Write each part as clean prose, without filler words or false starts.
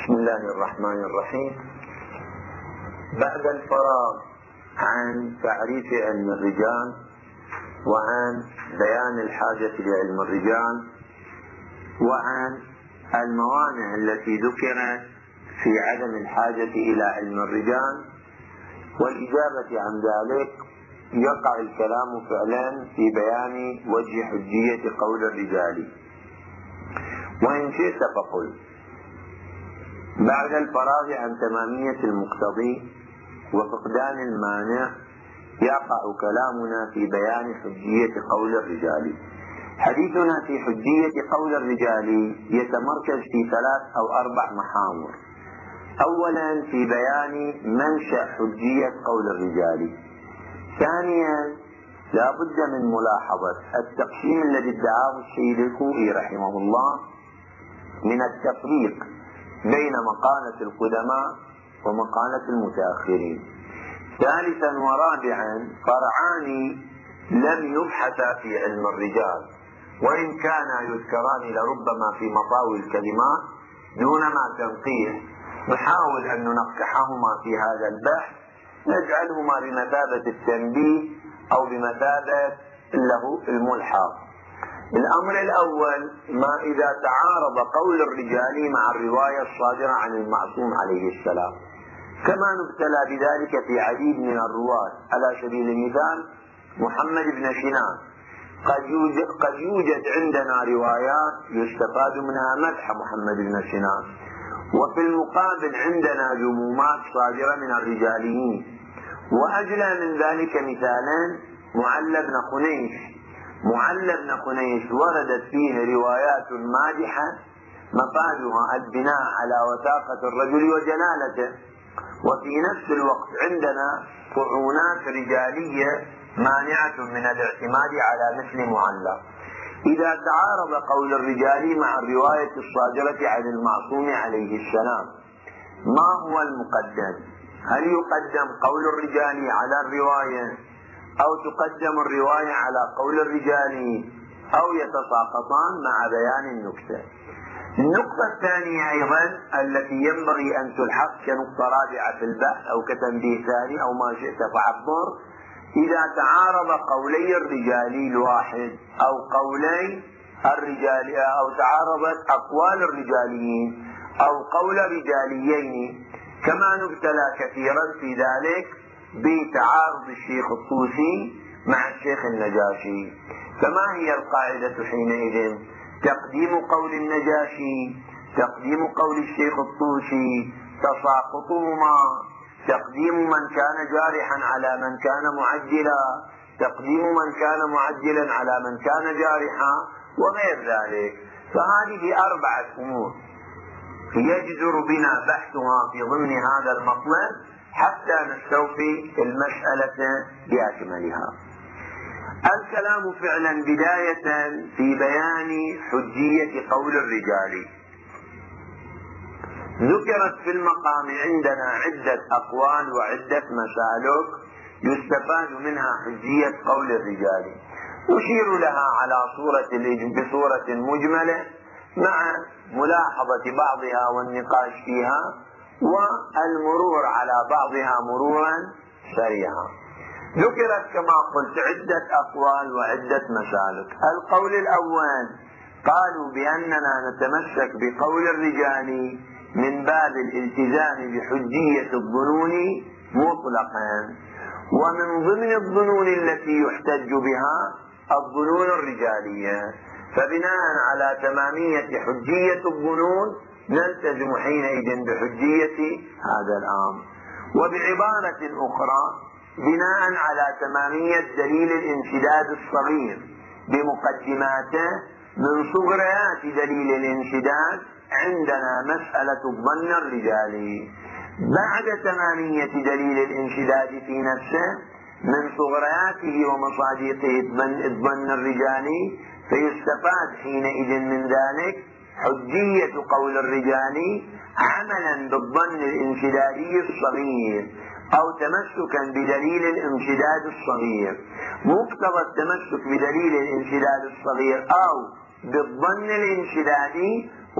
بسم الله الرحمن الرحيم. بعد الفراغ عن تعريف علم الرجال وعن بيان الحاجة لعلم الرجال وعن الموانع التي ذكرت في عدم الحاجة إلى علم الرجال والإجابة عن ذلك، يقع الكلام فعلا في بيان وجه حجية قول الرجال. وإن شئت فقل بعد الفراغ عن تمامية المقتضي وفقدان المانع يقع كلامنا في بيان حجية قول الرجال. حديثنا في حجية قول الرجال يتمركز في 3 أو 4 محاور. أولا في بيان منشأ حجية قول الرجال. ثانيا لا بد من ملاحظة التقسيم الذي ادعاه السيد الكوفي رحمه الله من التفريق بين مقالة القدماء ومقالة المتأخرين. ثالثا ورابعا فرعان لم يبحثا في علم الرجال، وإن كانا يذكران لربما في مطاوي الكلمات دون ما تنقيح، نحاول أن ننقحهما في هذا البحث، نجعلهما بمثابة التنبيه أو بمثابة له الملحق. الأمر الأول ما إذا تعارض قول الرجال مع الرواية الصادرة عن المعصوم عليه السلام، كما نبتلى بذلك في عديد من الرواة. على سبيل المثال محمد بن سنان قد يوجد عندنا روايات يستفاد منها مدح محمد بن سنان، وفي المقابل عندنا ذمومات صادرة من الرجاليين. وأجلى من ذلك مثالا معل بن خنيش. معل بن خنيش وردت فيه روايات مادحة مفادها البناء على وثاقة الرجل وجلالته، وفي نفس الوقت عندنا طعونات رجالية مانعة من الاعتماد على مثل معل. إذا تعارض قول الرجال مع الرواية الصادرة عن المعصوم عليه السلام، ما هو المقدم؟ هل يقدم قول الرجال على الرواية، أو تقدم الرواية على قول الرجال، أو يتساقطان مع بيان النكتة؟ النقطة الثانية أيضا التي ينبغي أن تلحق كنقطة رابعة في البحث أو كتنبيه ثاني أو ما شئت فعبر، إذا تعارض قولي الرجال الواحد أو قولي الرجال أو تعارضت أقوال الرجاليين أو قول رجاليين، كما نبتلى كثيرا في ذلك بتعارض الشيخ الطوسي مع الشيخ النجاشي، فما هي القاعدة حينئذ؟ تقديم قول النجاشي، تقديم قول الشيخ الطوسي، تساقطهما، تقديم من كان جارحا على من كان معجلا، تقديم من كان معجلا على من كان جارحا، وغير ذلك. فهذه 4 أمور يجدر بنا بحثها في ضمن هذا المطلب حتى نستوفي المسألة بأكملها. الكلام فعلا بداية في بيان حجية قول الرجال. ذكرت في المقام عندنا عدة أقوال وعدة مسالك يستفاد منها حجية قول الرجال، نشير لها على بصورة مجملة مع ملاحظة بعضها والنقاش فيها والمرور على بعضها مرورا سريعا. ذكرت كما قلت عدة أقوال وعدة مسالك. القول الأول قالوا بأننا نتمسك بقول الرجال من باب الالتزام بحجية الظنون مطلقا، ومن ضمن الظنون التي يحتج بها الظنون الرجالية، فبناء على تمامية حجية الظنون نلتزم حينئذ بحجية هذا الأمر. وبعبارة أخرى بناء على تمامية دليل الانسداد الصغير بمقدماته من صغريات دليل الانسداد عندنا مسألة الظن الرجالي. بعد تمامية دليل الانسداد في نفسه من صغرياته ومصادقه الظن الرجالي، فيستفاد حينئذ من ذلك حجية قول الرجال عملا بالظن الانسدادي الصغير أو تمسكا بدليل الانسداد الصغير. مقتضى التمسك بدليل الانسداد الصغير أو بالظن الانسدادي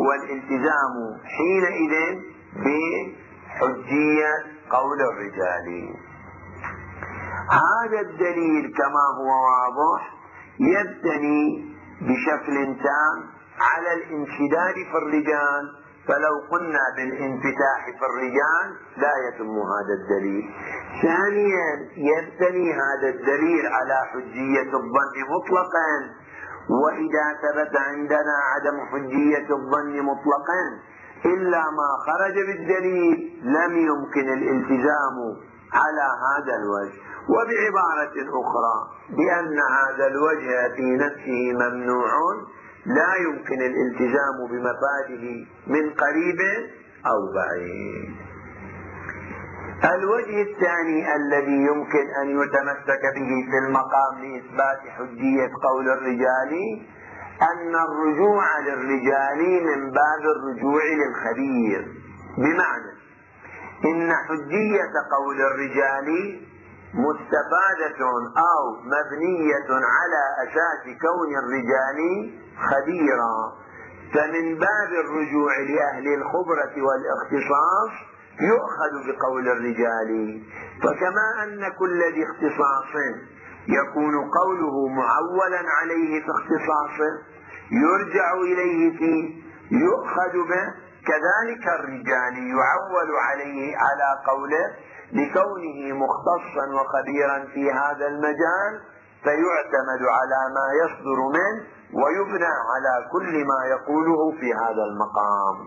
هو الالتزام حينئذ بحجية قول الرجال. هذا الدليل كما هو واضح يبتني بشكل تام على الانسداد في الرجال، فلو قلنا بالانفتاح في الرجال لا يتم هذا الدليل. ثانيا يبتني هذا الدليل على حجية الظن مطلقا، وإذا ثبت عندنا عدم حجية الظن مطلقا إلا ما خرج بالدليل لم يمكن الالتزام على هذا الوجه. وبعبارة أخرى بأن هذا الوجه في نفسه ممنوع لا يمكن الالتزام بمفاده من قريب أو بعيد. الوجه الثاني الذي يمكن أن يتمسك به في المقام لإثبات حجية قول الرجال أن الرجوع للرجال من باب الرجوع للخبير، بمعنى إن حجية قول الرجال مستفادة أو مبنية على أساس كون الرجال خبيرا، فمن باب الرجوع لأهل الخبرة والاختصاص يؤخذ بقول الرجال. فكما أن كل ذي اختصاص يكون قوله معولا عليه في اختصاصه يرجع إليه فيه يؤخذ به، كذلك الرجال يعول عليه على قوله لكونه مختصا وخبيرا في هذا المجال، فيعتمد على ما يصدر منه ويبنى على كل ما يقوله في هذا المقام.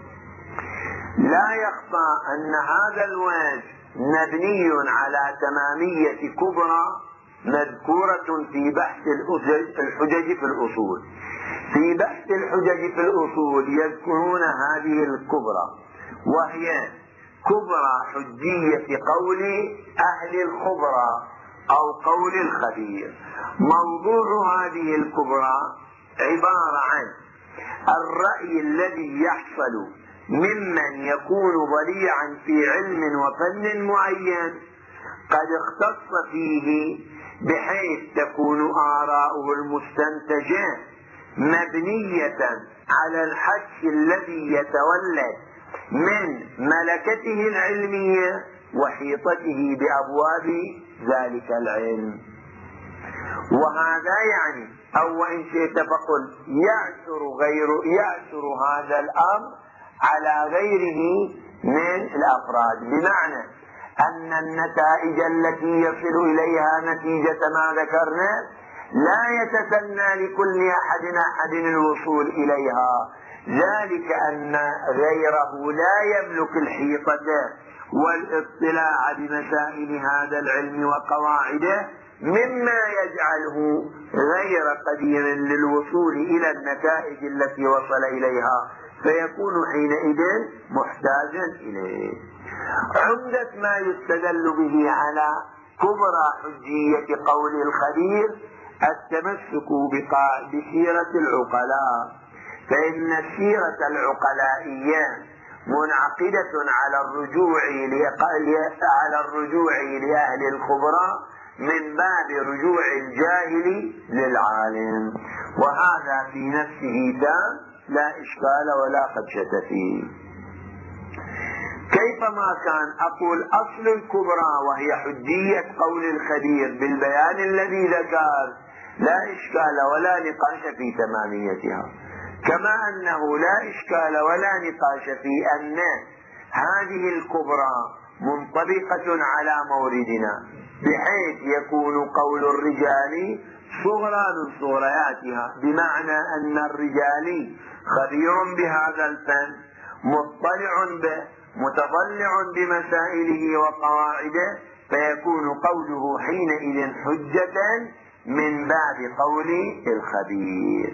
لا يخفى أن هذا الوجه مبني على تمامية كبرى مذكورة في بحث الحجج في الأصول. في بحث الحجج في الأصول يذكرون هذه الكبرى، وهي كبرى حجية قول أهل الخبرة أو قول الخبير. موضوع هذه الكبرى عبارة عن الرأي الذي يحصل ممن يكون ضليعا في علم وفن معين قد اختص فيه، بحيث تكون آراؤه المستنتجة مبنية على الحدس الذي يتولد من ملكته العلمية وحيطته بأبواب ذلك العلم. وهذا يعني أو إن شئت فقل يأثر هذا الأمر على غيره من الأفراد، بمعنى أن النتائج التي يصل إليها نتيجة ما ذكرنا لا يتسنى لكل أحد الوصول إليها، ذلك أن غيره لا يملك الحيطة والاطلاع بمسائل هذا العلم وقواعده، مما يجعله غير قدير للوصول إلى النتائج التي وصل إليها، فيكون حينئذ محتاجا إليه. عمدة ما يستدل به على كبرى حجية قول الخبير التمسك بسيرة العقلاء، فإن السيرة العقلائية منعقدة على الرجوع لأهل الخبرة من باب رجوع الجاهل للعالم، وهذا في نفسه تام لا إشكال ولا خدشة فيه. كيفما كان أقول أصل الكبرى وهي حجية قول الخبير بالبيان الذي ذكر لا إشكال ولا نقاش في تماميتها، كما أنه لا إشكال ولا نقاش في أن هذه الكبرى منطبقة على موردنا، بحيث يكون قول الرجال صغرى من صغرياتها، بمعنى أن الرجال خبير بهذا الفن مطلع به متضلع بمسائله وقواعده، فيكون قوله حينئذ حجة من باب قول الخبير.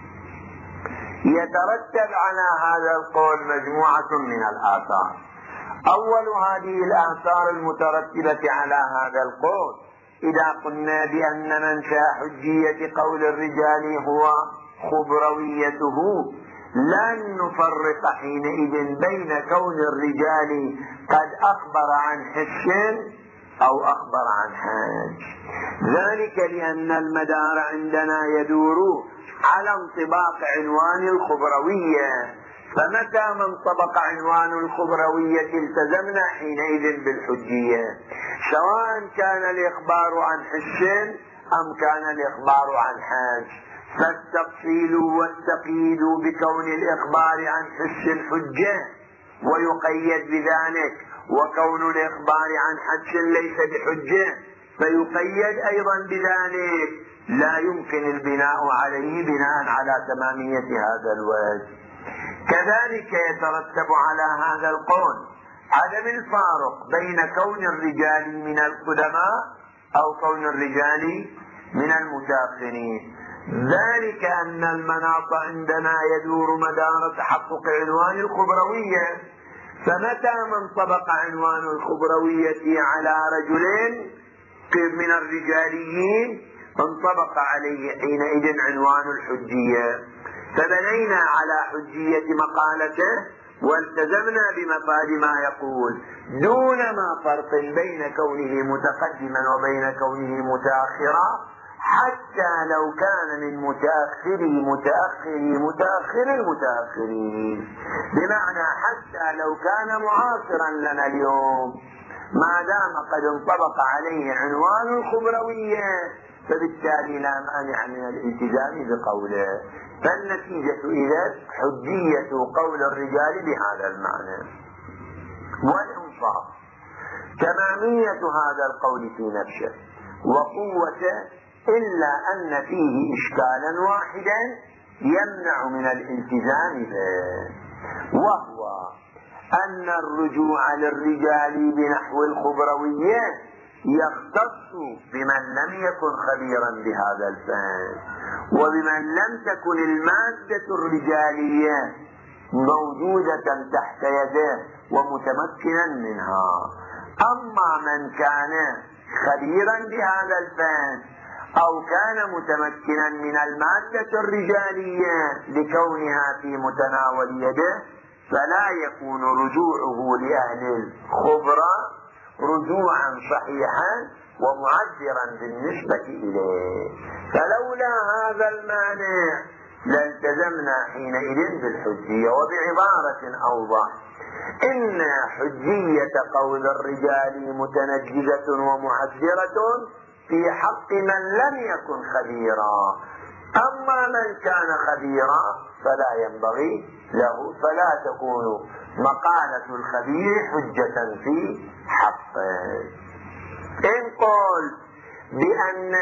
يترتب على هذا القول مجموعة من الآثار. أول هذه الآثار المترتبة على هذا القول، إذا قلنا بأن منشأ حجية قول الرجال هو خبرويته، لن نفرق حينئذ بين كون الرجال قد أخبر عن حس أو أخبر عن حاج، ذلك لأن المدار عندنا يدور على انطباق عنوان الخبروية، فمتى ما انطبق عنوان الخبروية التزمنا حينئذ بالحجية، سواء كان الإخبار عن حس أم كان الإخبار عن حاج. فالتفصيل والتقييد بكون الإخبار عن حس حجة ويقيد بذلك، وكون الإخبار عن حج ليس بحجة فيقيد أيضا بذلك، لا يمكن البناء عليه بناء على تمامية هذا الوجه. كذلك يترتب على هذا القول عدم الفارق بين كون الرجال من القدماء أو كون الرجال من المتأخرين، ذلك أن المناط عندنا يدور مدار تحقق عنوان الخبروية، فمتى ما انطبق عنوان الخبروية على رجلين من الرجاليين انطبق عليه حينئذ عنوان الحجية، فبنينا على حجية مقالته والتزمنا بمفاد ما يقول دون ما فرق بين كونه متقدما وبين كونه متأخرا، حتى لو كان من متأخر المتأخرين، بمعنى حتى لو كان معاصرا لنا اليوم ما دام قد انطبق عليه عنوان الخبروية فبالتالي لا مانع من الالتزام بقوله. فالنتيجة إذا حجية قول الرجال بهذا المعنى. والإنصاف تمامية هذا القول في نفسه وقوته، إلا أن فيه إشكالا واحدا يمنع من الالتزام به، وهو أن الرجوع للرجال بنحو الخبروية يختص بمن لم يكن خبيرا بهذا الفن، وبمن لم تكن المادة الرجالية موجودة تحت يده ومتمكنا منها. أما من كان خبيرا بهذا الفن أو كان متمكنا من المادة الرجالية لكونها في متناول يده، فلا يكون رجوعه لأهل الخبرة رجوعا صحيحا ومعذرا بالنسبة إليه. فلولا هذا المانع لالتزمنا حينئذ بالحجية. وبعبارة أوضح، إن حجية قول الرجال متنجزة ومعذرة في حق من لم يكن خبيرا، أما من كان خبيرا فلا ينبغي له، فلا تكون مقالة الخبير حجة في حقه. إن قل بأن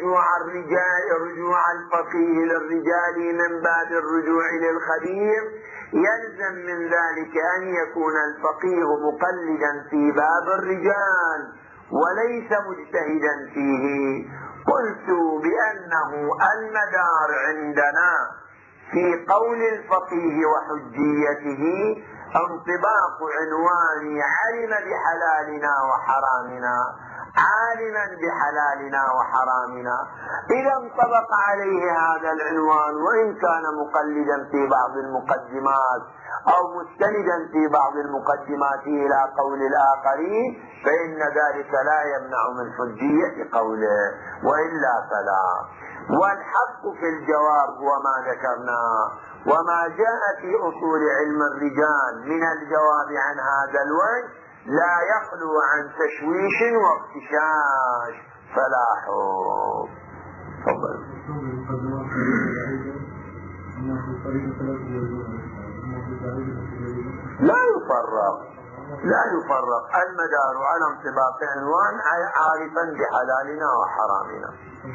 رجوع الفقيه للرجال من باب الرجوع للخبير، يلزم من ذلك أن يكون الفقيه مقلدا في باب الرجال وليس مجتهدا فيه. قلت بأنه المدار عندنا في قول الفقيه وحجيته انطباق عنوان علم بحلالنا وحرامنا، عالما بحلالنا وحرامنا. إذا انطبق عليه هذا العنوان وإن كان مقلدا في بعض المقدمات أو مستندا في بعض المقدمات إلى قول الآخرين، فإن ذلك لا يمنع من حجية قوله، وإلا فلا. والحق في الجواب هو ما ذكرناه، وما جاء في أصول علم الرجال من الجواب عن هذا الوجه لا يخلو عن تشويش واغتشاش فلا حب. تفضل. لا يفرق المدار على انطباق عنوان عارفا بحلالنا وحرامنا.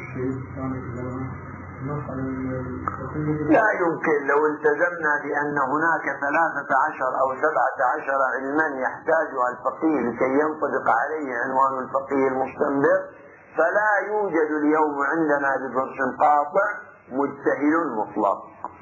لا يمكن لو التزمنا بأن هناك 13 أو 17 علما يحتاجها الفقيه لكي ينطبق عليه عنوان الفقيه المستنبط، فلا يوجد اليوم عندنا بفرق قاطع مجتهد مطلق.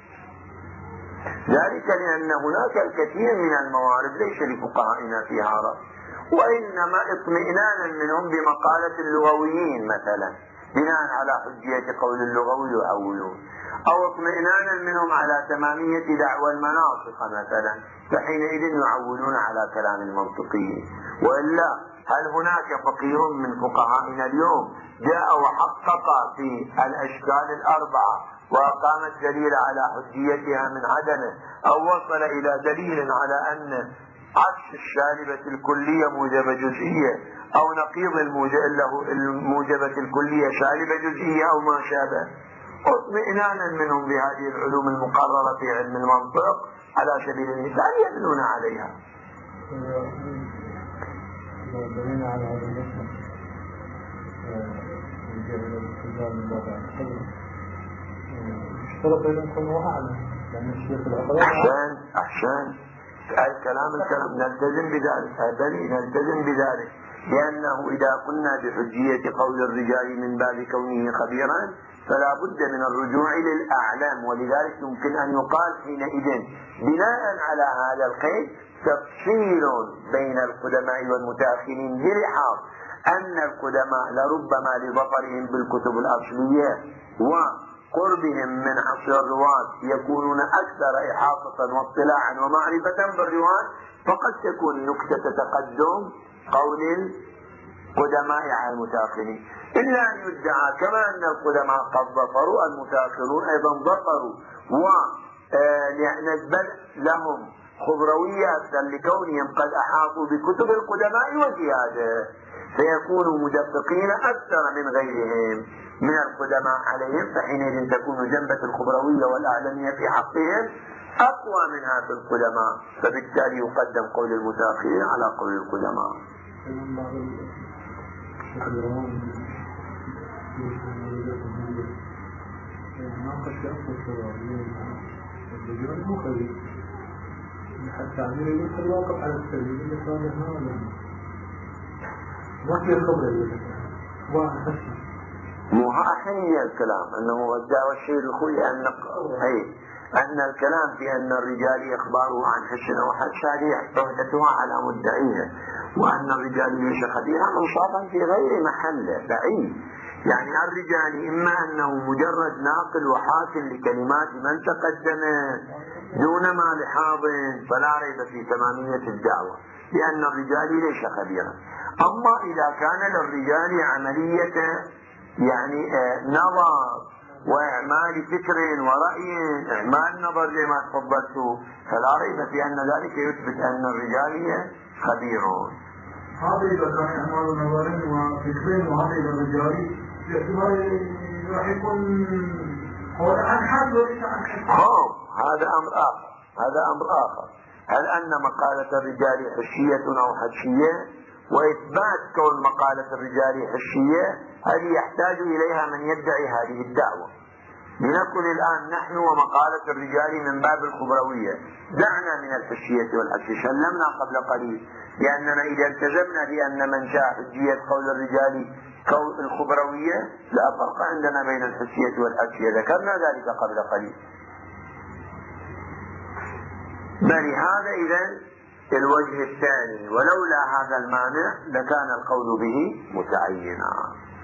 ذلك لأن هناك الكثير من الموارد ليس لفقهائنا فيها رأي، وإنما اطمئنانا منهم بمقالة اللغويين مثلا بناء على حجية قول اللغوي يؤولون، أو اطمئنانا منهم على تمامية دعوى المناطق مثلا، فحينئذ يعولون على كلام المنطقيين. وإلا هل هناك فقيه من فقهائنا اليوم جاء وحقق في الأشكال الأربعة وأقام الدليل على حجيتها من عدمه، أو وصل إلى دليل على أن عكس الشالبة الكلية موجبة جزئية، أو نقيض الموجبة الكلية شالبة جزئية أو ما شابه، اطمئنانا منهم بهذه العلوم المقررة في علم المنطق على سبيل المثال يبنون عليها. بنينا على هذا المسلم اشترط أن يكون أعلى، لأن الشيخ العقلاء أحسن الكلام نلتزم بذلك، نلتزم بذلك، لأنه إذا قلنا بحجية قول الرجال من باب كونه خبيرا فلا بد من الرجوع للأعلام، ولذلك يمكن أن يقال حينئذ بناء على هذا القيد تفصيل بين القدماء والمتأخرين بلحاظ أن القدماء لربما لبطرهم بالكتب الأصلية وقربهم من عصر الرواة يكونون أكثر إحاطة واطلاعا ومعرفة بالرواة، فقد تكون نكتة تقدم قول القدماء على المتأخرين، إلا أن يدعى كما أن القدماء قد ظفروا المتأخرون أيضا ظفروا، ونسبة لهم خبرويات لكونهم قد أحاطوا بكتب القدماء وزيادة، فيكونوا مدققين أكثر من غيرهم من القدماء عليهم، فحينئذ تكون جنبة الخبروية والأعلمية في حقهم أقوى منها في القدماء، فبالتالي يقدم قول المتأخرين على قول القدماء. حتى عمير يقول الواقع على السبيل اللي صالح ما في الخبر مو أحيي الكلام أنه الدعوة الشيء الأخوي أن الكلام في أن الرجال إخباره عن حسن وحش هذه عهدتها على مدعيها، وأن الرجال ليس خبيرا منصافا في غير محله بعيد. يعني الرجال إما أنه مجرد ناقل وحاكم لكلمات من تقدم دون ما لحاظ، فلا ريب في تمامية الدعوة لأن الرجال ليس خبيرا. أما إذا كان للرجال عملية يعني نظر وإعمال فكر ورأي، إعمال نظر لما تفضلت، فلا ريب في أن ذلك يثبت أن الرجال خبيرون. هذا إذا كان إعمال نظر وفكر وهذا إذا الرجال باعتبار راح يكون هو عن حد وليس عن حد. هذا أمر آخر. هل أن مقالة الرجال حشية أو حشية؟ وإثبات كون مقالة الرجال حشية هذه يحتاج إليها من يدعي هذه الدعوة. لنقل الآن نحن ومقالة الرجال من باب الخبروية، دعنا من الحشية والحشية، سلمنا قبل قليل، لأننا إذا التزمنا بأن من شاء حجية قول الرجال كون الخبروية لا فرق عندنا بين الحشية والحشية، ذكرنا ذلك قبل قليل. بل هذا إذن الوجه الثاني، ولولا هذا المانع لكان القول به متعينا.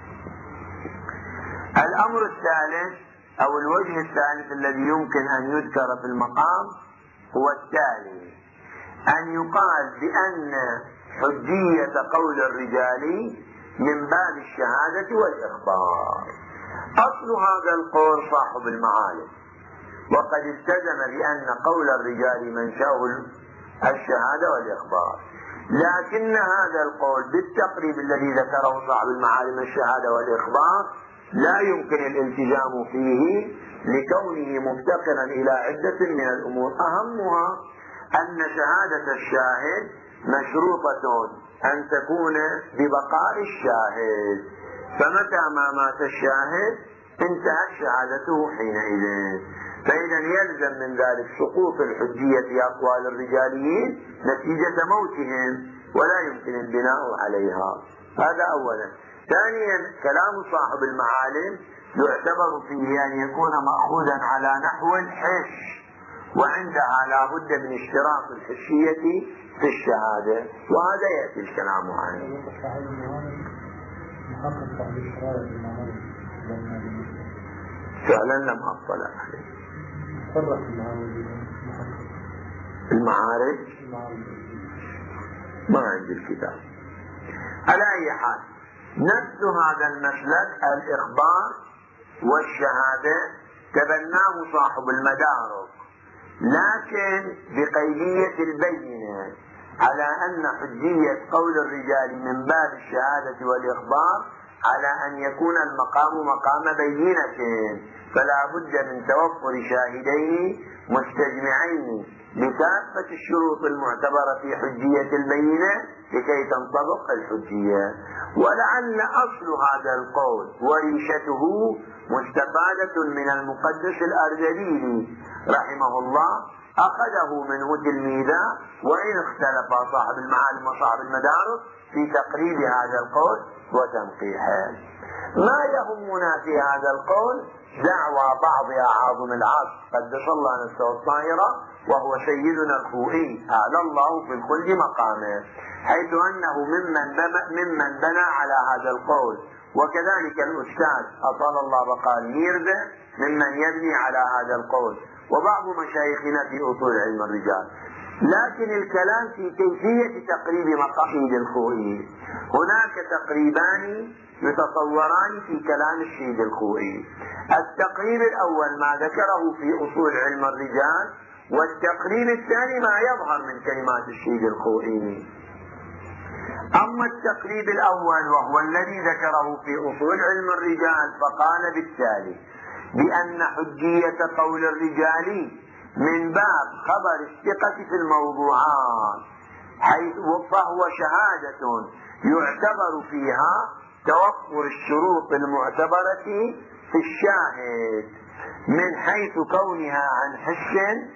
الأمر الثالث أو الوجه الثالث الذي يمكن أن يذكر في المقام هو التالي: أن يقال بأن حجية قول الرجال من باب الشهادة والإخبار. أصل هذا القول صاحب المعالم، وقد التزم بأن قول الرجال منشأه الشهادة والإخبار، لكن هذا القول بالتقريب الذي ذكره صاحب المعالم الشهادة والإخبار لا يمكن الالتزام فيه لكونه مفتقرا إلى عدة من الأمور، أهمها أن شهادة الشاهد مشروطة أن تكون ببقاء الشاهد، فمتى ما مات الشاهد انتهت شهادته حينئذ، فإذا يلزم من ذلك سقوط الحجية في أقوال الرجاليين نتيجة موتهم، ولا يمكن البناء عليها. هذا أولا. ثانيا، كلام صاحب المعالم يعتبر فيه أن يكون مأخوذا على نحو الحش، وعندها لا بد من اشتراط الحشية في الشهادة، وهذا يأتي الكلام عنه. فعلا لم أطلع عليه. المعارج ما عندي الكتاب. على أي حال نفس هذا المسلك الإخبار والشهادة تبناه صاحب المدارك، لكن بقيدية البينة على أن حجية قول الرجال من باب الشهادة والإخبار على أن يكون المقام مقام بينة، فلا بد من توفر شاهدين مستجمعين لكافة الشروط المعتبرة في حجية البينة لكي تنطبق الحجية. ولعل أصل هذا القول وريشته مستفادة من المقدس الأردبيلي رحمه الله، أخذه منه تلميذا، وإن اختلف صاحب المعالم وصاحب المدارس في تقريب هذا القول وتنقيحه. ما يهمنا في هذا القول دعوى بعض أعاظم العصر قدس الله نفسه الطاهرة وهو سيدنا الخوئي أعلى الله في الخلد مقامه، حيث أنه ممن بنى على هذا القول، وكذلك الأستاذ أطال الله بقاء الميرزا ممن يبني على هذا القول، وبعض مشايخنا في أصول علم الرجال. لكن الكلام في كيفية تقريب مقاصد الخوئي. هناك تقريبان يتصوران في كلام السيد الخوئي. التقريب الأول ما ذكره في أصول علم الرجال، والتقريب الثاني ما يظهر من كلمات السيد الخوئي. أما التقريب الأول وهو الذي ذكره في أصول علم الرجال فقال بالتالي بأن حجية قول الرجال من باب خبر الثقة في الموضوعات، حيث فهو شهادة يعتبر فيها توفر الشروط المعتبرة في الشاهد من حيث كونها عن حس،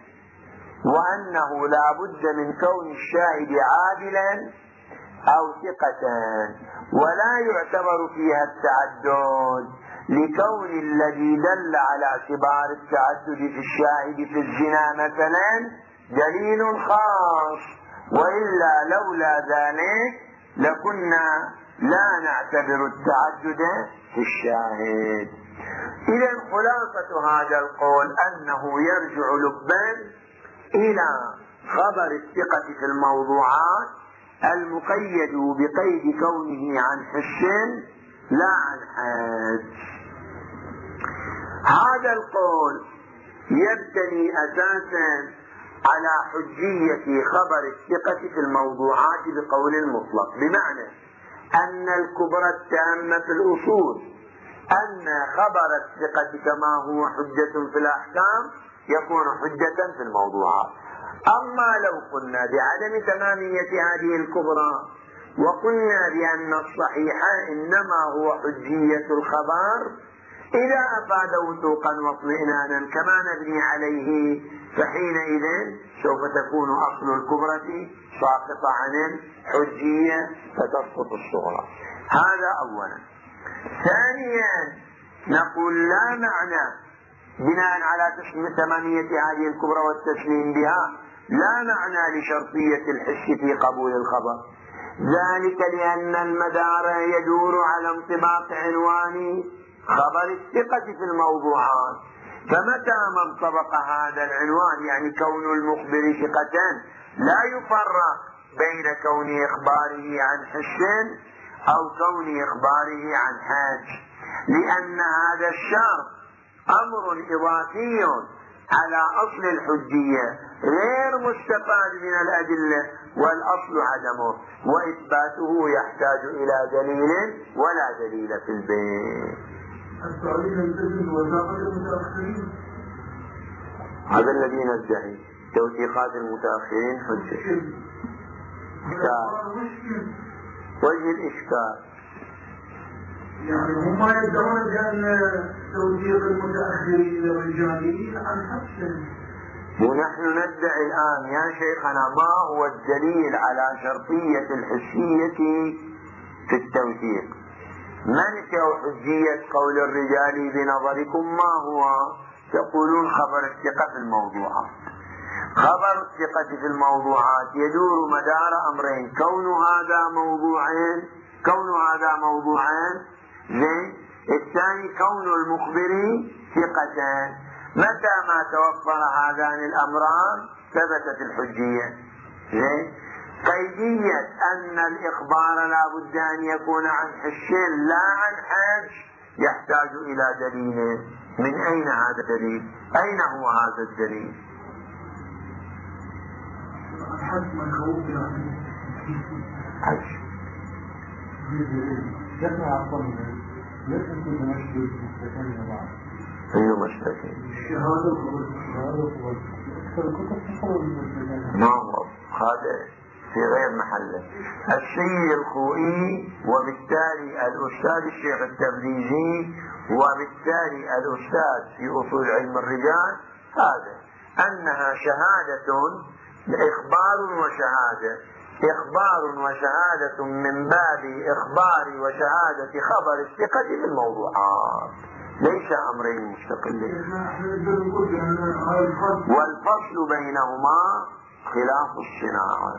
وأنه لا بد من كون الشاهد عادلا أو ثقة، ولا يعتبر فيها التعدد لكون الذي دل على اعتبار التعدد في الشاهد في الزنا مثلا دليل خاص، وإلا لولا ذلك لكنا لا نعتبر التعدد في الشاهد. إذا خلاصة هذا القول أنه يرجع لبا إلى خبر الثقة في الموضوعات المقيد بقيد كونه عن حس لا عن حد. هذا القول يبتني أساسا على حجية خبر الثقة في الموضوعات بقول المطلق، بمعنى أن الكبرى التامة في الأصول أن خبر الثقة كما هو حجة في الأحكام يكون حجة في الموضوعات. أما لو قلنا بعدم تمامية هذه الكبرى وقلنا بأن الصحيح إنما هو حجية الخبر، إذا أفاد وثوقا واطمئنانا كما نبني عليه فحينئذ سوف تكون أصل الكبرى ساقطة عن الحجية فتسقط الصغرى. هذا أولا. ثانيا نقول لا معنى بناء على تمامية هذه الكبرى والتسليم بها لا معنى لشرطية الحس في قبول الخبر، ذلك لأن المدار يدور على انطباق عنوان خبر الثقة في الموضوعات، فمتى ما انطبق هذا العنوان يعني كون المخبر ثقة لا يفرق بين كون إخباره عن حس أو كون إخباره عن حاج، لأن هذا الشرط أمر إضافي على أصل الحجية غير مستفاد من الأدلة، والأصل عدمه، وإثباته يحتاج إلى دليل ولا دليل في البيت. هذا الذي ندعي توثيقات المتأخرين حجة. وجه الإشكال يعني هم يدعون بأن توثيق المتأخرين الرجاليين عن حبس، ونحن ندعي الآن يا شيخنا ما هو الدليل على شرطية الحسية في التوثيق؟ منع حجية قول الرجال بنظركم ما هو؟ تقولون خبر الثقة في الموضوعات. خبر الثقة في الموضوعات يدور مدار أمرين: كون هذا موضوعين زين، الثاني كون المخبر ثقة. متى ما توفر هذان الأمران ثبتت الحجية. قيدية أن الإخبار لا بد أن يكون عن حش لا عن حج يحتاج إلى دليل. من أين هذا الدليل؟ أين هو هذا الدليل؟ الحج مخوف يعني حج أي مسلكين؟ ما هو هذا في غير محله. السيد الخوئي وبالتالي الأستاذ الشيخ التبريزي وبالتالي الأستاذ في أصول علم الرجال هذا أنها شهادة إخبار وشهادة، إخبار وشهادة من باب إخبار وشهادة خبر الثقة في الموضوعات، ليس أمرين مستقلين. والفصل بينهما خلاف الصناعة.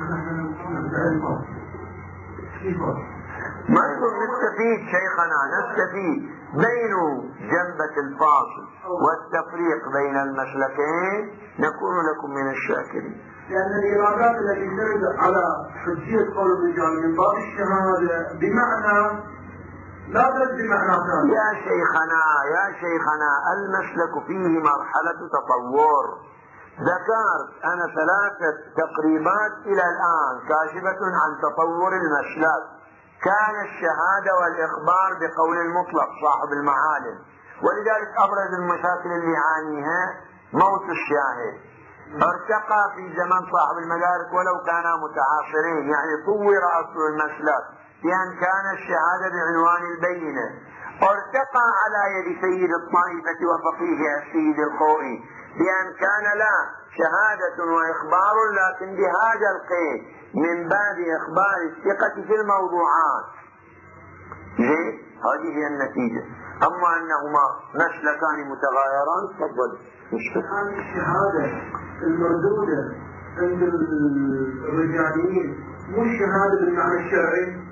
ما يقول نستفيد شيخنا، نستفيد بين جنبة الفاصل والتفريق بين المسلكين نكون لكم من الشاكرين. لأن الإرادات التي ترد على حجية قول الرجال من باب الشهادة بمعنى لا ترد بمعنى ثاني. يا شيخنا المسلك فيه مرحلة تطور. ذكرت أنا 3 تقريبات إلى الآن كاشفة عن تطور المسلك. كان الشهادة والإخبار بقول المطلق صاحب المعالم، ولذلك أبرز المشاكل اللي يعانيها موت الشاهد. ارتقى في زمن صاحب المدارك ولو كانا متعاصرين، يعني طور أصل المسلك بأن كان الشهادة بعنوان البينة. ارتقى على يد سيد الطائفة وفقيه السيد الخوئي بأن كان لا شهادة وإخبار لكن بهذا القيد من باب إخبار الثقة في الموضوعات. هذه هي النتيجة. أما أنهما مسلكان متغايران تفضل. هذه الشهادة المردودة عند الرجاليين مو الشهادة بالمعنى الشرعي.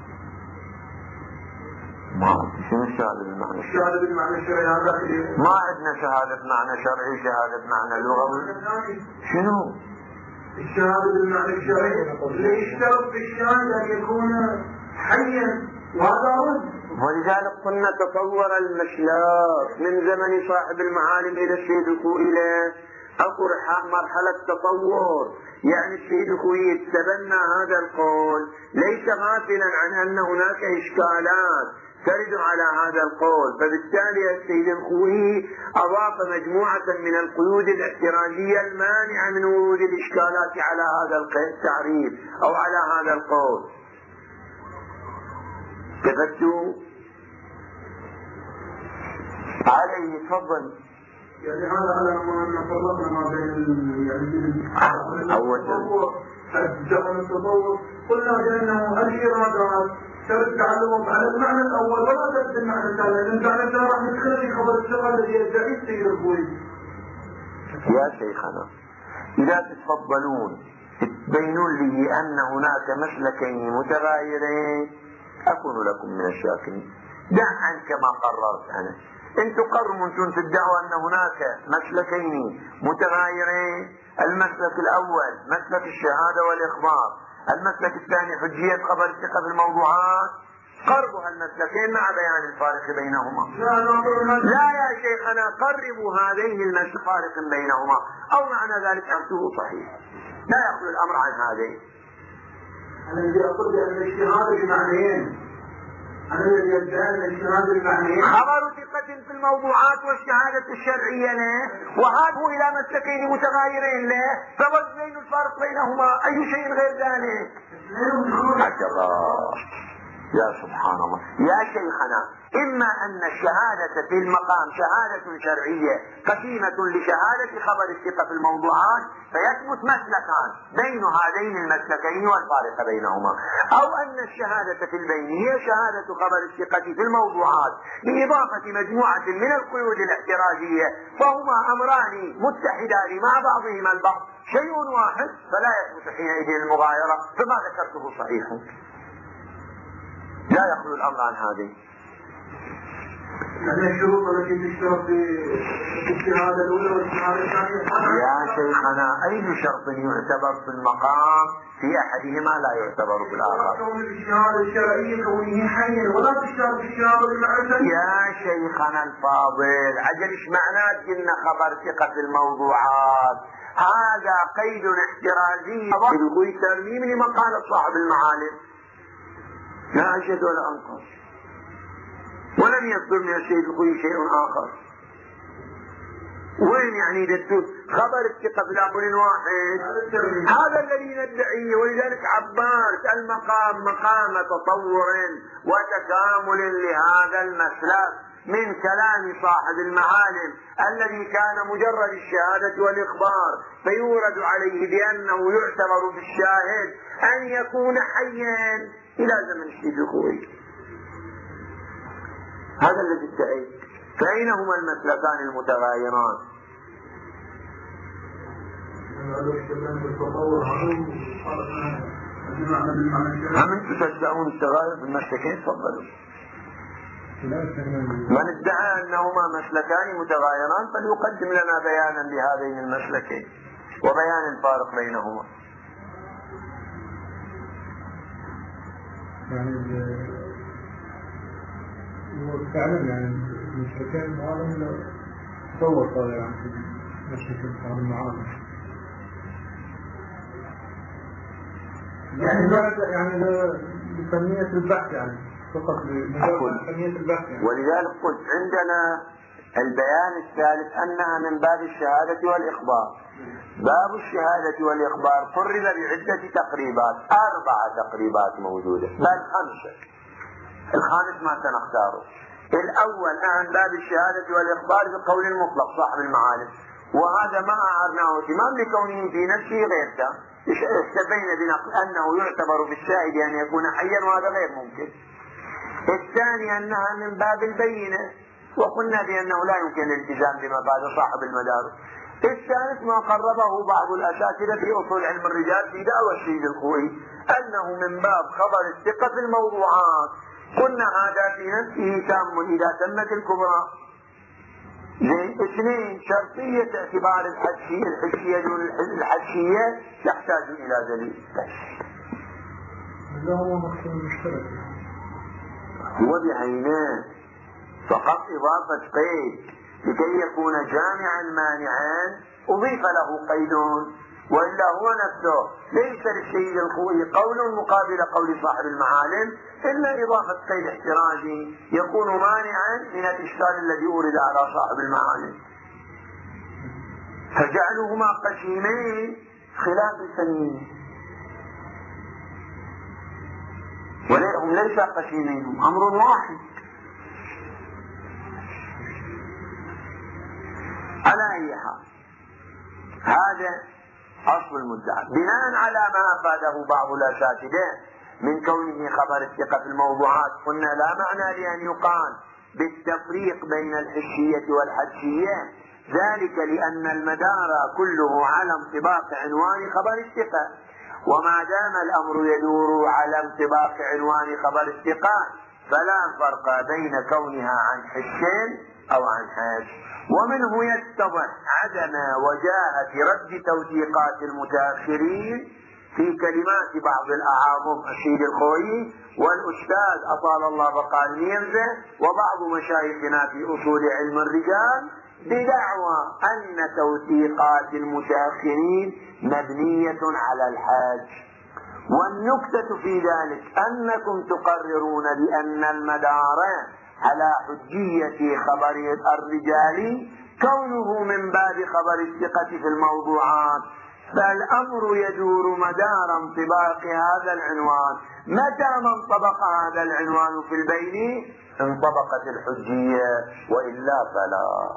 شنو الشهادة بالمعنى الشرعي؟ الشهادة بالمعنى الشرعي هذا ما عندنا شهادة معنى شرعي، شهادة معنى لغوي. شنو؟ الشهادة بالمعنى الشرعي اللي يشترط في الشاهد أن يكون حيا، وهذا رد. ولذلك قلنا تطور المسلك من زمن صاحب المعالم إلى السيد الخوئي أكو مرحلة تطور. يعني السيد الخوئي تبنى هذا القول ليس غافلا عن أن هناك إشكالات ترد على هذا القول، فبالتالي السيد الخوئي أضاف مجموعة من القيود الاحترازية المانعة من ورود الإشكالات على هذا التعريف أو على هذا القول. تفتوا عليه تفضل. يعني هذا على ما فرقنا ما بين التطور قلنا بأنه الإرادات ترد تعلمهم على المعنى الأول ولا ترد المعنى الثاني، لأن المعنى الثاني راح ندخل في خبر الثقة الذي يدعي السيد الخوئي. يا شيخنا إذا تتفضلون تبينون لي أن هناك مسلكين متغايرين أكون لكم من الشاكرين. دع عنك ما قررت أنا. إن تقرروا أنتم تدعوا أن هناك مسلكين متغايرين، المسلك الأول مسلك الشهادة والإخبار، المسلك الثاني حجية خبر الثقة في الموضوعات، قربوا المسلكين مع بيان الفارق بينهما. لا يا شيخنا قربوا هذين المسلك فارق بينهما، أو معنى ذلك أخذه صحيح، لا يخلو الأمر عن هذين. أنا الذي أقول بأن الشهادة بمعنيين. أنا الذي يدعي أن الشهادة بمعنيين خبر ثقة في الموضوعات والشهادة الشرعية له، وهذه إلى مسلكين متغايرين له، فوزن الفرق بينهما أي شيء غير ذلك. يا سبحان الله يا شيخنا، إما أن الشهادة في المقام شهادة شرعية قسيمة لشهادة خبر الثقة في الموضوعات فيثبت مسلكان بين هذين المسلكين والفارق بينهما، أو أن الشهادة في البين هي شهادة خبر الثقة في الموضوعات بإضافة مجموعة من القيود الاحترازية، فهما أمران متحدان مع بعضهما البعض شيء واحد، فلا يثبت حينئذ المغايرة، فما ذكرته صحيح، لا يخلو الأمر عن هذه. يعني الشروط التي تشترط في الشهادة الأولى والشهادة الثانية. يا شيخنا أي شرط يعتبر في المقام في أحدهما لا يعتبر في الآخر؟ كون الشهادة الشرعية كونه حيا ولا تشترط الشهادة بالمعرفة. يا شيخنا الفاضل عجل ايش معناه قلنا خبر ثقة في الموضوعات؟ هذا قيد احترازي يقول ترميم لما قال صاحب المعالم لا أشهد ولا أنقص، ولم يصدر من السيد الخوي شيء آخر. وين يعني دستور خبر الثقة في الأمر واحد؟ هذا الذي ندعيه. ولذلك عبرت المقام مقام تطور وتكامل لهذا المسلك من كلام صاحب المعالم الذي كان مجرد الشهادة والإخبار فيورد عليه بأنه يعتبر بالشاهد أن يكون حيا إلى زمن السيد الخوي. هذا الذي ادعيت. فأين هما المسلكان المتغايران؟ هم انتم تدعون التغاير بالمسلكين؟ تفضلوا. من ادعى أنهما مسلكان متغايران فليقدم لنا بيانا لهذين المسلكين وبيان الفارق بينهما. وفعلا يعني المشركين هذا تصور طالع يعني المشركين هذا المعارض يعني بفنية البحث يعني فقط بفنية البحث يعني. ولذلك قلت عندنا البيان الثالث أنها من باب الشهادة والإخبار. باب الشهادة والإخبار قرب بعدة تقريبات، 4 تقريبات موجودة بل 5. الخامس ما سنختاره. الأول عن باب الشهادة والإخبار بقول المطلق صاحب المعالم، وهذا ما أعرناه اهتمام لكونه في نفسه غير تام. استبين بنقل أنه يعتبر بالشاهد أن يكون حيا وهذا غير ممكن. الثاني أنها من باب البينة وقلنا بأنه لا يمكن الالتزام بما قال صاحب المدارس. الثالث ما قربه بعض الأساتذة في أصول علم الرجال في دعوى السيد الخوئي أنه من باب خبر الثقة في الموضوعات. قلنا هذا في نفسه تام إذا تمت الكبرى. 2 شرطية اعتبار الحشية دون الحشية تحتاج إلى دليل. هذا هو مقصود مشترك هو بعينه فقط إضافة قيد لكي يكون جامعا مانعا أضيف له قيد، وإلا هو نفسه ليس للسيد الخوئي قول مقابل قول صاحب المعالم إلا إضافة قيد احترازي يكون مانعا من الإشكال الذي أورد على صاحب المعالم. فجعلهما قسيمين خلاف السنين، ولهم ليس قسيمين، هم أمر واحد. على أي حال هذا أصل المدعى. بناء على ما أفاده بعض الأساتذة من كونه خبر الثقة في الموضوعات قلنا لا معنى لأن يقال بالتفريق بين الحشية والحدشية، ذلك لأن المدار كله على انطباق عنوان خبر الثقة، وما دام الأمر يدور على انطباق عنوان خبر الثقة فلا فرق بين كونها عن حش أو عن حاج. ومنه يتضح عدم وجاهة رد توثيقات المتأخرين في كلمات بعض الأعاظم السيد الخوئي والأستاذ أطال الله بقاء الميرزا وبعض مشايخنا في أصول علم الرجال بدعوى أن توثيقات المتأخرين مبنية على الحاج. والنكتة في ذلك أنكم تقررون بأن المدار على حجية خبر الرجال كونه من باب خبر الثقة في الموضوعات، فالأمر يدور مدار انطباق هذا العنوان. متى ما انطبق هذا العنوان في البين انطبقت الحجية، وإلا فلا.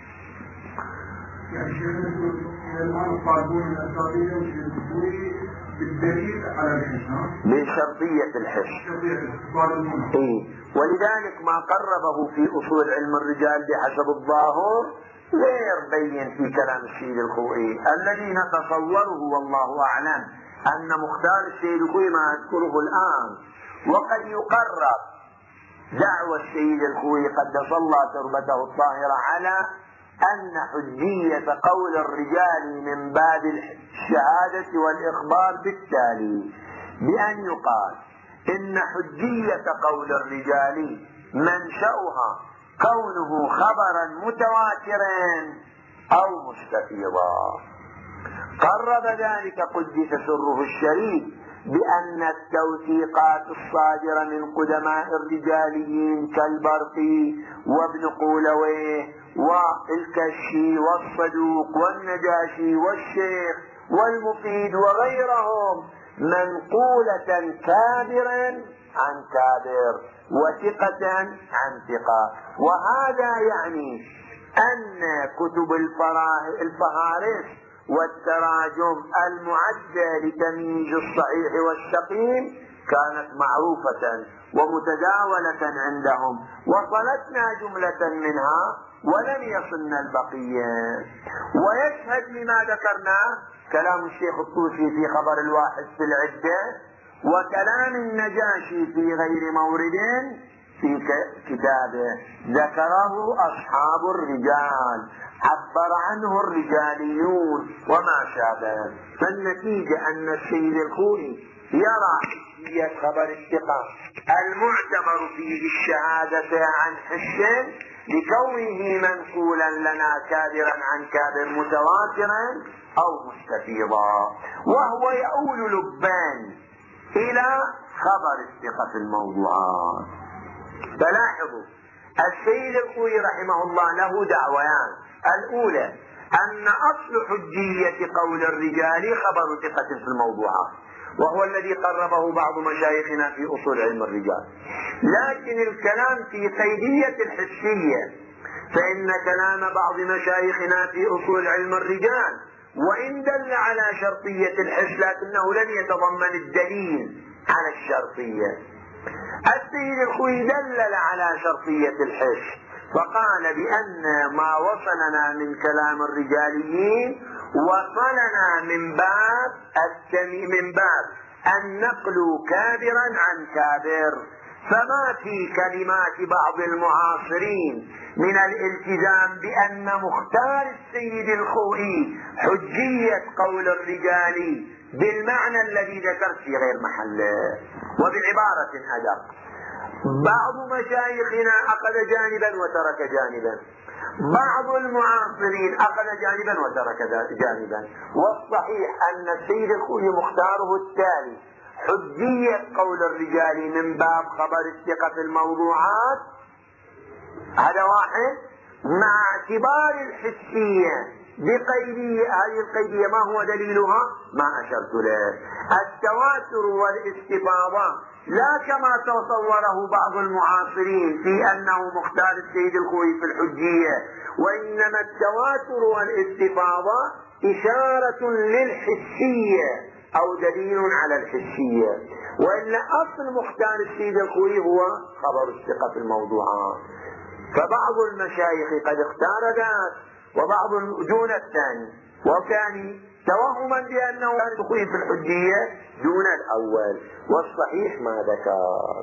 يعني الآن طالبون الأساتذة بالدليل على الحش بشرطية الحش. ولذلك ما قربه في أصول علم الرجال بحسب الظاهر غير بين في كلام السيد الخوئي الذي نتصوره والله أعلم أن مختار السيد الخوئي ما أذكره الآن، وقد يقرب دعوى السيد الخوئي قدس الله تربته الطاهرة على أن حجية قول الرجال من باب الشهادة والإخبار بالتالي بأن يقال إن حجية قول الرجال منشأها كونه خبرا متواترا أو مستفيضا. قرب ذلك قدس سره الشريف بأن التوثيقات الصادرة من قدماء الرجاليين كالبرقي وابن قولويه والكشي والصدوق والنجاشي والشيخ والمفيد وغيرهم منقولة كابرا عن كابر وثقة عن ثقة. وهذا يعني أن كتب الفهارس والتراجم المعدة لتمييز الصحيح والسقيم كانت معروفة ومتداولة عندهم، وصلتنا جملة منها ولم يصلنا البقية. ويشهد لما ذكرناه كلام الشيخ الطوسي في خبر الواحد في العدة، وكلام النجاشي في غير مورد في كتابه ذكره أصحاب الرجال، عبر عنه الرجاليون وما شابه. فالنتيجة أن السيد الخوئي يرى حجية خبر الثقة المعتبر فيه الشهادة عن حس لكونه منقولا لنا كابرا عن كابر متواترا أو مستفيضا، وهو يؤول لبان إلى خبر الثقة في الموضوعات. فلاحظوا السيد الخوئي رحمه الله له دعويان: الأولى أن أصل حجية قول الرجال خبر ثقة في الموضوعات، وهو الذي قربه بعض مشايخنا في أصول علم الرجال. لكن الكلام في قيدية الحسية، فإن كلام بعض مشايخنا في أصول علم الرجال وإن دل على شرطية الحس لكنه لم يتضمن الدليل على الشرطية. السيد الخوئي دلل على شرطية الحس فقال بأن ما وصلنا من كلام الرجاليين وصلنا من باب النقل كابرا عن كابر، فما في كلمات بعض المعاصرين من الالتزام بأن مختار السيد الخوئي حجية قول الرجال بالمعنى الذي ذكرت في غير محله. وبعبارة أدق، بعض مشايخنا أخذ جانبا وترك جانبا، بعض المعاصرين أخذ جانبا وترك جانبا، والصحيح أن السيد الخوئي مختاره التالي: حجية قول الرجال من باب خبر الثقة في الموضوعات، هذا واحد، مع اعتبار الحسية بقيدية. هذه القيدية ما هو دليلها؟ ما أشرت له: التواتر والاستفاضة، لا كما تصوره بعض المعاصرين في أنه مختار السيد الخوئي في الحجية، وإنما التواتر والاستفاضة إشارة للحسية أو دليل على الحسية، وإلا أصل مختار السيد الخوئي هو خبر الثقة في الموضوعات. فبعض المشايخ قد اختار ذات وبعض دون الثاني، وكان توهما بأنه كان الخوئي في الحجية دون الأول، والصحيح ما ذكر.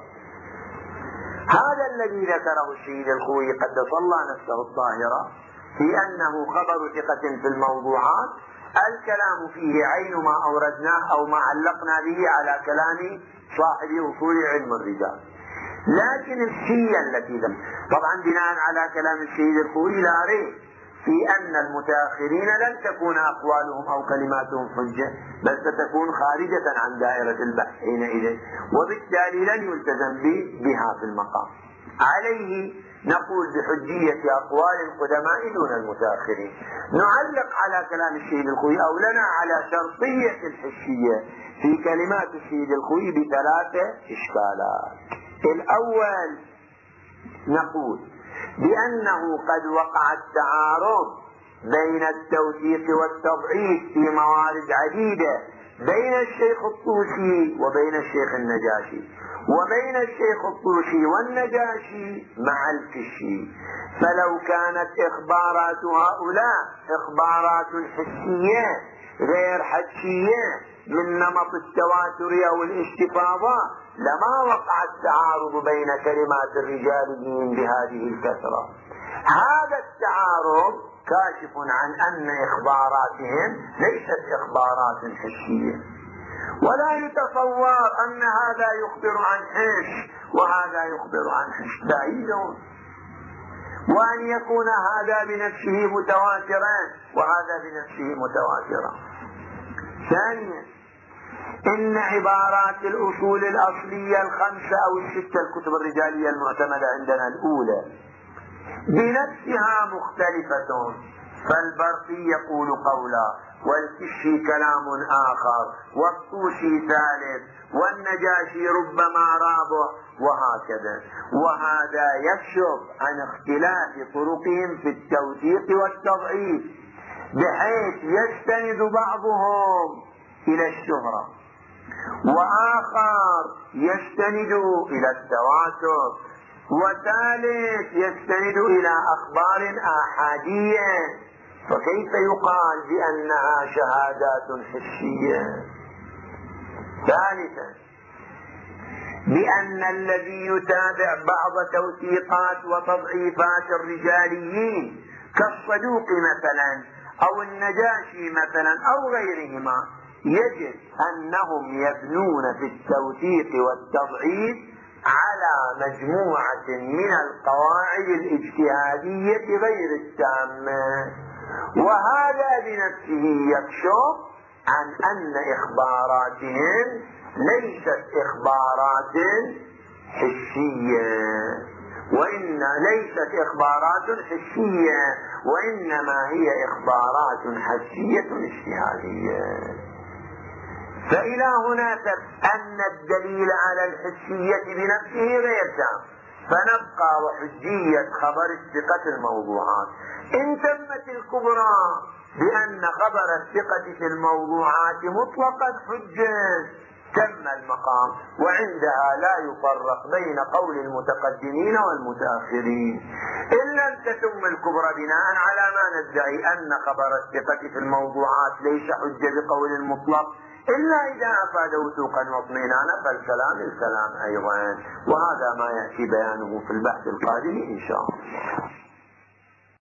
هذا الذي ذكره السيد الخوئي قدس الله نفسه الطاهرة في أنه خبر ثقة في الموضوعات، الكلام فيه عين ما أوردناه أو ما علقنا به على كلام صاحب أصول علم الرجال. لكن السية التي طبعا بناء على كلام السيد الخوئي لا ريب في أن المتأخرين لن تكون أقوالهم أو كلماتهم حجة، بل ستكون خارجة عن دائرة البحث حينئذ، وبالتالي لن يلتزم بها في المقام. عليه نقول بحجية أقوال القدماء دون المتأخرين. نعلق على كلام السيد الخوئي أو لنا على شرطية الحسية في كلمات السيد الخوئي بثلاثة إشكالات. الأول نقول بأنه قد وقع التعارض بين التوثيق والتضعيف في موارد عديدة بين الشيخ الطوسي وبين الشيخ النجاشي، وبين الشيخ الطوسي والنجاشي مع الكشي. فلو كانت إخبارات هؤلاء إخبارات حسية غير حدشية من نمط التواتر أو الاستفاضة لما وقع التعارض بين كلمات الرجاليين بهذه الكثرة. هذا التعارض كاشف عن أن إخباراتهم ليست إخبارات حسية، ولا يتصور أن هذا يخبر عن حس وهذا يخبر عن حس، بعيد. وأن يكون هذا بنفسه متواترا وهذا بنفسه متواترا. ثانيا، إن عبارات الأصول الأصلية الخمسة أو الستة، الكتب الرجالية المعتمدة عندنا الأولى، بنفسها مختلفة. فالبرقي يقول قولا، والكشي كلام آخر، والطوسي ثالث، والنجاشي ربما رابع، وهكذا. وهذا يكشف عن اختلاف طرقهم في التوثيق والتضعيف، بحيث يستند بعضهم إلى الشهرة وآخر يستند إلى التواتر، وثالث يستند إلى أخبار آحادية. فكيف يقال بأنها شهادات حسية؟ ثالثا، بأن الذي يتابع بعض توثيقات وتضعيفات الرجاليين كالصدوق مثلا أو النجاشي مثلا أو غيرهما، يجد أنهم يبنون في التوثيق والتضعيف على مجموعة من القواعد الاجتهادية غير التامة، وهذا بنفسه يكشف عن أن إخباراتهم ليست إخبارات حسية، وإنما هي إخبارات حسية اجتهادية. فإلى هنا أن الدليل على الحسية بنفسه غير تام، فنبقى وحجية خبر الثقة الموضوعات. إن تمت الكبرى بأن خبر الثقة في الموضوعات مطلقا حجة تم المقام، وعندها لا يفرق بين قول المتقدمين والمتأخرين. إن لم تتم الكبرى بناء على ما ندعي أن خبر الثقة في الموضوعات ليس حجة بقول المطلق إلا إذا أفاد وثوقا واطمئنانا، فالكلام الكلام أيضا، وهذا ما يأتي بيانه في البحث القادم إن شاء الله.